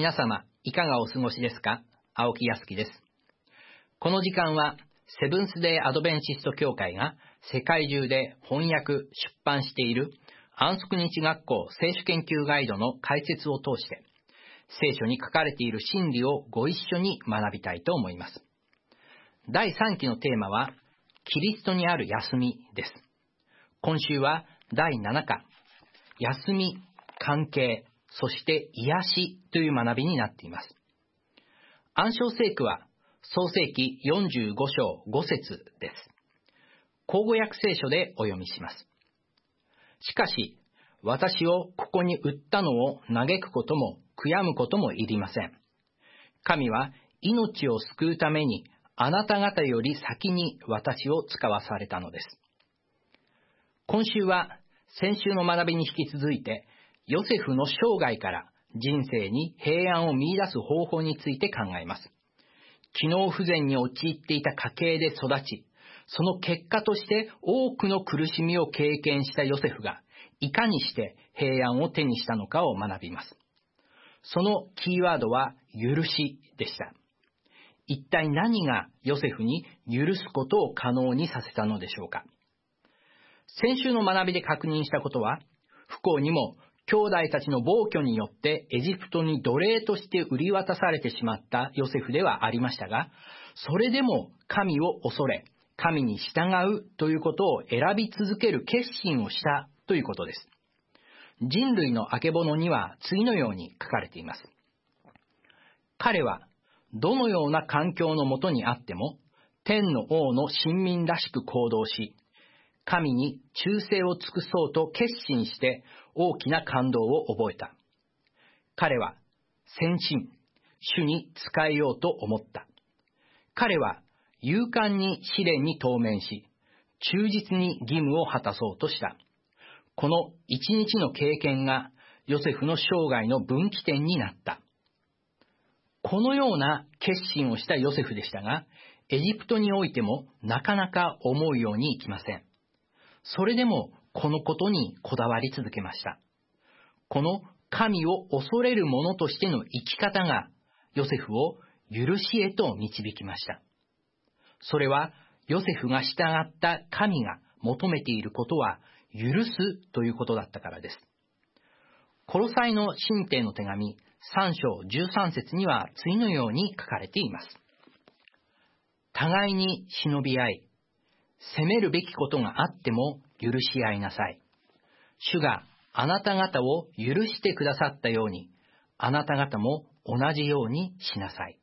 皆様、いかがお過ごしですか？青木康樹です。この時間は、セブンスデーアドベンチスト教会が世界中で翻訳・出版している安息日学校聖書研究ガイドの解説を通して、聖書に書かれている真理をご一緒に学びたいと思います。第3期のテーマは、キリストにある休みです。今週は第7課、休み、関係、そして癒しという学びになっています。暗唱聖句は創世記45章5節です。口語訳聖書でお読みします。しかし、私をここに売ったのを嘆くことも悔やむこともいりません。神は命を救うためにあなた方より先に私を使わされたのです。今週は先週の学びに引き続いて、ヨセフの生涯から人生に平安を見出す方法について考えます。機能不全に陥っていた家系で育ち、その結果として多くの苦しみを経験したヨセフが、いかにして平安を手にしたのかを学びます。そのキーワードは許しでした。一体何がヨセフに許すことを可能にさせたのでしょうか。先週の学びで確認したことは、不幸にも兄弟たちの暴挙によってエジプトに奴隷として売り渡されてしまったヨセフではありましたが、それでも神を恐れ、神に従うということを選び続ける決心をしたということです。人類のあけぼのには次のように書かれています。彼はどのような環境のもとにあっても、天の王の臣民らしく行動し、神に忠誠を尽くそうと決心して大きな感動を覚えた。彼は先進、主に仕えようと思った。彼は勇敢に試練に当面し、忠実に義務を果たそうとした。この一日の経験がヨセフの生涯の分岐点になった。このような決心をしたヨセフでしたが、エジプトにおいてもなかなか思うようにいきません。それでもこのことにこだわり続けました。この神を恐れる者としての生き方がヨセフを許しへと導きました。それはヨセフが従った神が求めていることは許すということだったからです。コロサイの信徒への手紙3章13節には次のように書かれています。互いに忍び合い、責めるべきことがあっても許し合いなさい。主があなた方を許してくださったように、あなた方も同じようにしなさい。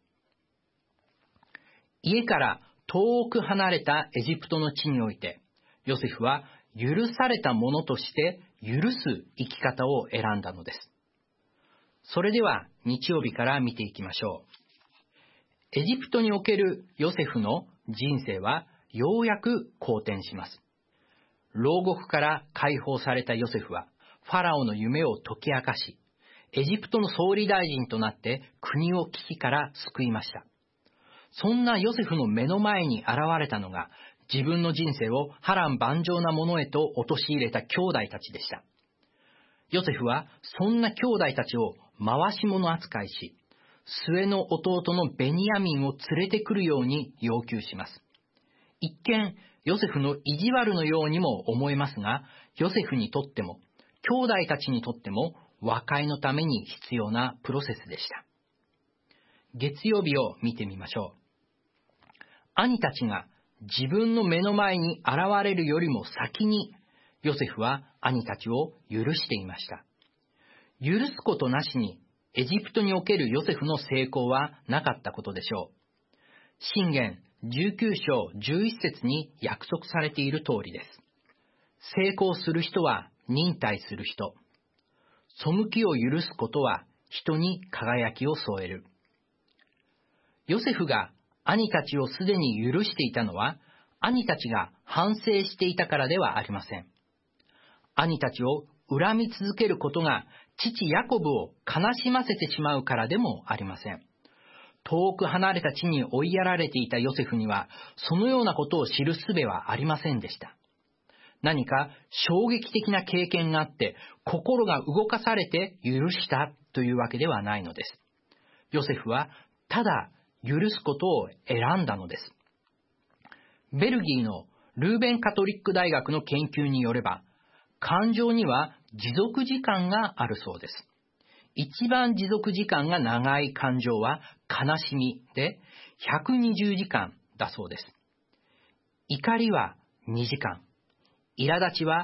家から遠く離れたエジプトの地において、ヨセフは許されたものとして許す生き方を選んだのです。それでは日曜日から見ていきましょう。エジプトにおけるヨセフの人生はようやく好転します。牢獄から解放されたヨセフはファラオの夢を解き明かし、エジプトの総理大臣となって国を危機から救いました。そんなヨセフの目の前に現れたのが、自分の人生を波乱万丈なものへと陥れた兄弟たちでした。ヨセフはそんな兄弟たちを回し者扱いし、末の弟のベニヤミンを連れてくるように要求します。一見、ヨセフの意地悪のようにも思えますが、ヨセフにとっても、兄弟たちにとっても、和解のために必要なプロセスでした。月曜日を見てみましょう。兄たちが自分の目の前に現れるよりも先に、ヨセフは兄たちを許していました。許すことなしに、エジプトにおけるヨセフの成功はなかったことでしょう。箴言19章11節に約束されている通りです。成功する人は忍耐する人。背きを許すことは人に輝きを添える。ヨセフが兄たちをすでに許していたのは、兄たちが反省していたからではありません。兄たちを恨み続けることが父ヤコブを悲しませてしまうからでもありません。遠く離れた地に追いやられていたヨセフには、そのようなことを知る術はありませんでした。何か衝撃的な経験があって、心が動かされて許したというわけではないのです。 ヨセフはただ許すことを選んだのです。ベルギーのルーベンカトリック大学の研究によれば、感情には持続時間があるそうです。一番持続時間が長い感情は悲しみで120時間だそうです。怒りは2時間、苛立ちは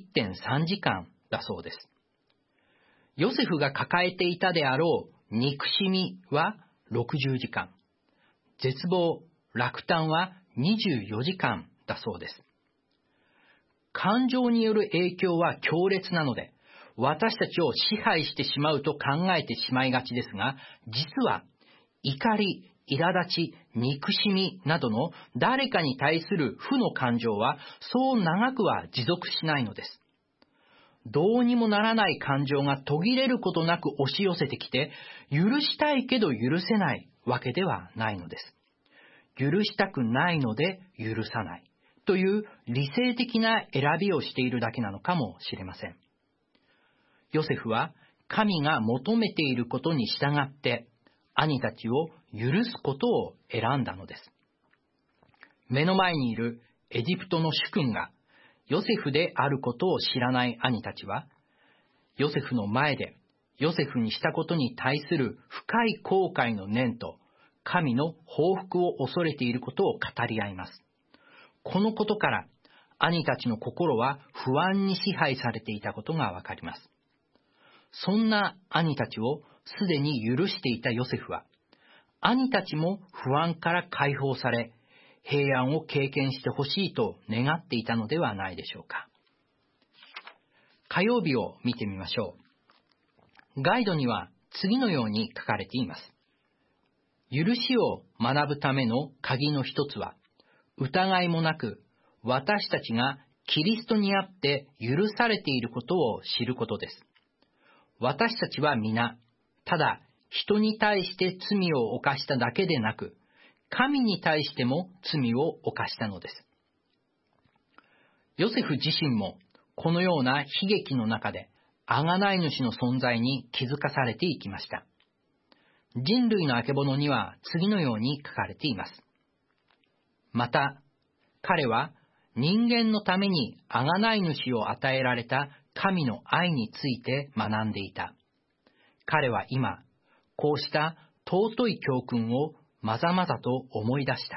1.3 時間だそうです。ヨセフが抱えていたであろう憎しみは60時間、絶望、落胆は24時間だそうです。感情による影響は強烈なので、私たちを支配してしまうと考えてしまいがちですが、実は怒り、苛立ち、憎しみなどの誰かに対する負の感情はそう長くは持続しないのです。どうにもならない感情が途切れることなく押し寄せてきて、許したいけど許せないわけではないのです。許したくないので許さないという理性的な選びをしているだけなのかもしれません。ヨセフは神が求めていることに従って兄たちを許すことを選んだのです。目の前にいるエジプトの主君がヨセフであることを知らない兄たちは、ヨセフの前でヨセフにしたことに対する深い後悔の念と神の報復を恐れていることを語り合います。このことから兄たちの心は不安に支配されていたことがわかります。そんな兄たちをすでに許していたヨセフは、兄たちも不安から解放され、平安を経験してほしいと願っていたのではないでしょうか。火曜日を見てみましょう。ガイドには次のように書かれています。許しを学ぶための鍵の一つは、疑いもなく私たちがキリストにあって許されていることを知ることです。私たちは皆、ただ人に対して罪を犯しただけでなく、神に対しても罪を犯したのです。ヨセフ自身もこのような悲劇の中で贖い主の存在に気づかされていきました。人類のあけぼのには次のように書かれています。また、彼は人間のために贖い主を与えられた神の愛について学んでいた。彼は今、こうした尊い教訓をまざまざと思い出した。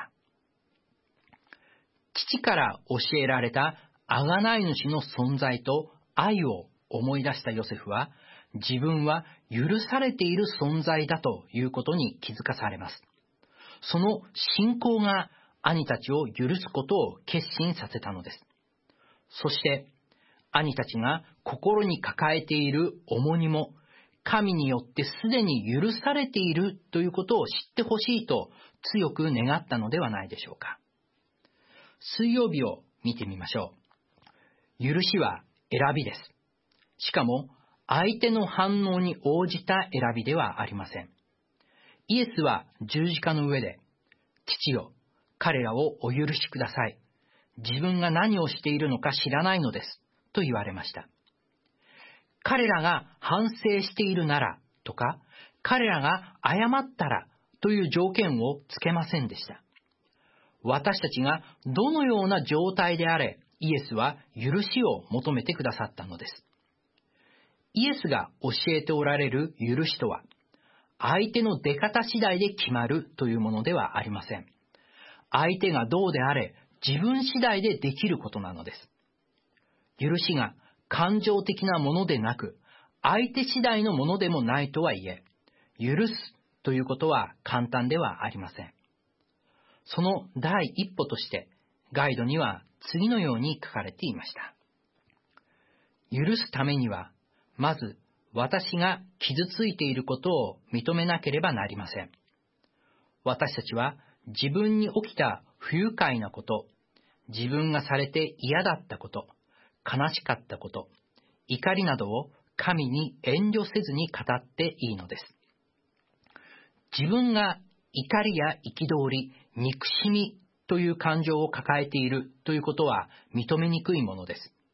父から教えられた贖い主の存在と愛を思い出したヨセフは、自分は許されている存在だということに気づかされます。その信仰が兄たちを許すことを決心させたのです。そして兄たちが心に抱えている重荷も神によってすでに許されているということを知ってほしいと強く願ったのではないでしょうか。水曜日を見てみましょう。許しは選びです。しかも相手の反応に応じた選びではありません。イエスは十字架の上で、父よ、彼らをお許しください。自分が何をしているのか知らないのです。と言われました。彼らが反省しているならとか、彼らが謝ったらという条件をつけませんでした。私たちがどのような状態であれ、イエスは許しを求めてくださったのです。イエスが教えておられる許しとは、相手の出方次第で決まるというものではありません。相手がどうであれ、自分次第でできることなのです。許しが感情的なものでなく、相手次第のものでもないとはいえ、許すということは簡単ではありません。その第一歩として、ガイドには次のように書かれていました。許すためには、まず私が傷ついていることを認めなければなりません。私たちは自分に起きた不愉快なこと、自分がされて嫌だったこと、悲しかったこと、怒りなどを神に遠慮せずに語っていいのです。自分が怒りや憤り、憎しみという感情を抱えているということは認めにくいものです。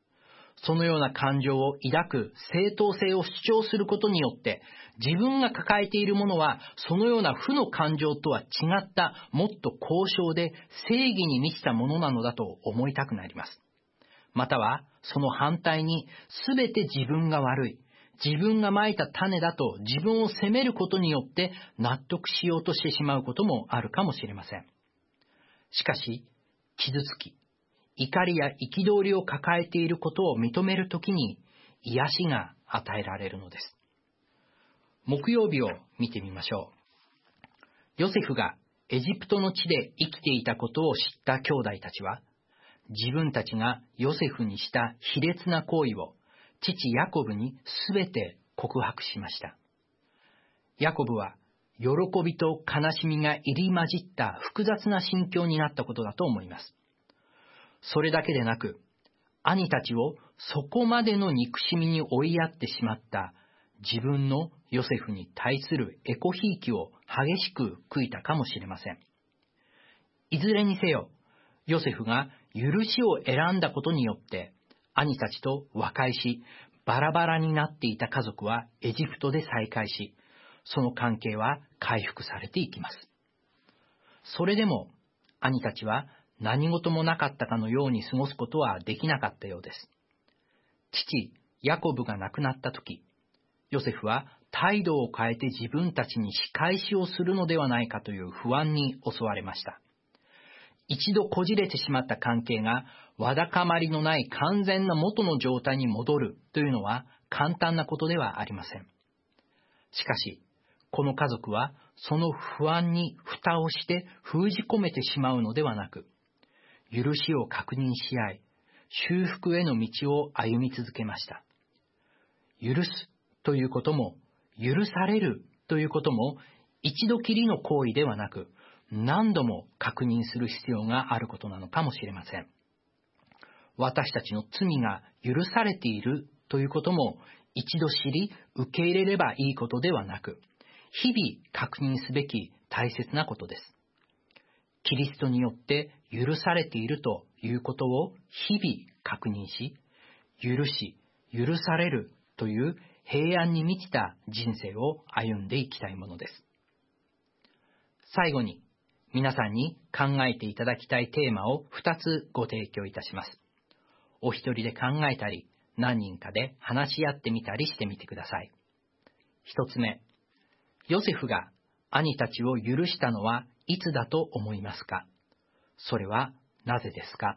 そのような感情を抱く正当性を主張することによって、自分が抱えているものはそのような負の感情とは違ったもっと高尚で正義に満ちたものなのだと思いたくなります。またはその反対に、すべて自分が悪い、自分が蒔いた種だと自分を責めることによって納得しようとしてしまうこともあるかもしれません。しかし、傷つき、怒りや憤りを抱えていることを認めるときに癒しが与えられるのです。木曜日を見てみましょう。ヨセフがエジプトの地で生きていたことを知った兄弟たちは、自分たちがヨセフにした卑劣な行為を父ヤコブにすべて告白しました。ヤコブは喜びと悲しみが入り混じった複雑な心境になったことだと思います。それだけでなく、兄たちをそこまでの憎しみに追いやってしまった自分のヨセフに対するエコひいきを激しく悔いたかもしれません。いずれにせよ、ヨセフが許しを選んだことによって、兄たちと和解し、バラバラになっていた家族はエジプトで再会し、その関係は回復されていきます。それでも、兄たちは何事もなかったかのように過ごすことはできなかったようです。父、ヤコブが亡くなったとき、ヨセフは態度を変えて自分たちに仕返しをするのではないかという不安に襲われました。一度こじれてしまった関係がわだかまりのない完全な元の状態に戻るというのは簡単なことではありません。しかし、この家族はその不安に蓋をして封じ込めてしまうのではなく、許しを確認し合い、修復への道を歩み続けました。許すということも、許されるということも、一度きりの行為ではなく、何度も確認する必要があることなのかもしれません。私たちの罪が許されているということも、一度知り受け入れればいいことではなく、日々確認すべき大切なことです。キリストによって許されているということを日々確認し、許し、許されるという平安に満ちた人生を歩んでいきたいものです。最後に、皆さんに考えていただきたいテーマを2つご提供いたします。お一人で考えたり、何人かで話し合ってみたりしてみてください。1つ目、ヨセフが兄たちを許したのはいつだと思いますか？それはなぜですか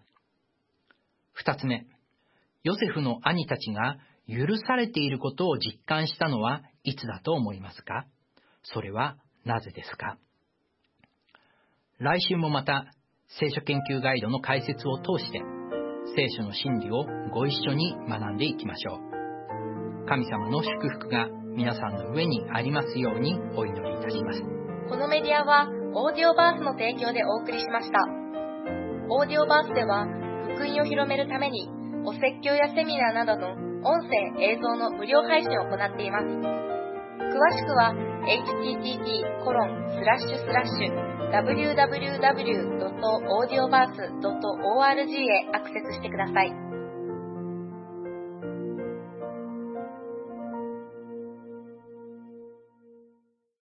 ？2つ目、ヨセフの兄たちが許されていることを実感したのはいつだと思いますか？それはなぜですか？来週もまた聖書研究ガイドの解説を通して聖書の真理をご一緒に学んでいきましょう。神様の祝福が皆さんの上にありますようにお祈りいたします。 このメディアはオーディオバースの提供でお送りしました。オーディオバースでは福音を広めるためにお説教やセミナーなどの音声映像の無料配信を行っています。詳しくは http://www.audioverse.org へアクセスしてください。